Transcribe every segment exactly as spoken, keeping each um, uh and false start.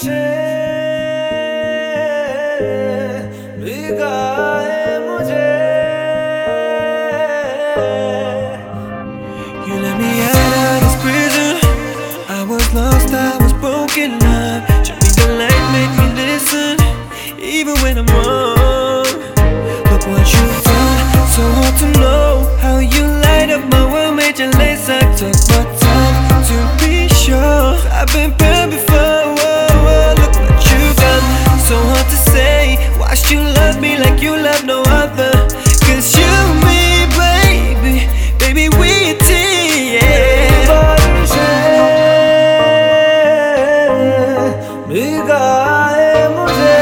बारिशें भिगाए मुझे. You let me out of this prison. I was lost, I was broken up. Show me the light, make me listen, even when I'm wrong. Look what you've done, so hard to know how you light up my world, made your lace up. Took my time to be sure I've been burned before. Whoa, whoa, look what you've done, so hard to say. Watched you love me like you love no other. Cause you, me, baby, baby, we a team, yeah. बारिशें भिगाए मुझे,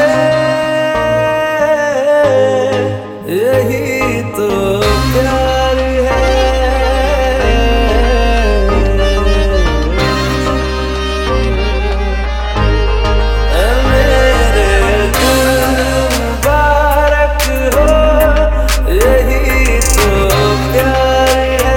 यही तो प्यार है. मेरे दिल मुबारक हो, यही तो प्यार है.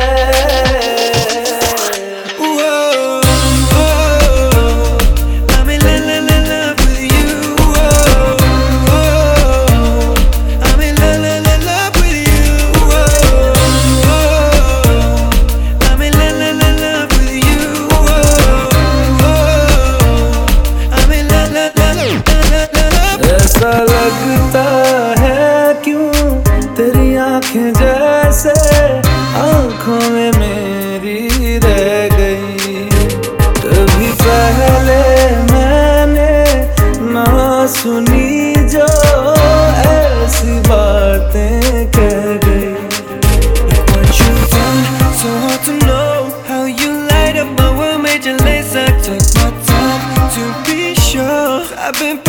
Whoa, whoa, I'm in love, love, love with you. Whoa, whoa, I'm in love, love, love with you. Whoa, whoa, I'm in love, love, love with you. Whoa, whoa, I'm in love, love, love, love, love. ऐसा लगता है क्यों तेरी आंखें जैसे आंखों में मेरी रह गई. कभी पहले मैंने ना सुनी जो ऐसी बातें कह गई. What you've done, so hard to know how you light up my world, made your lace up. Took my time to be sure I've been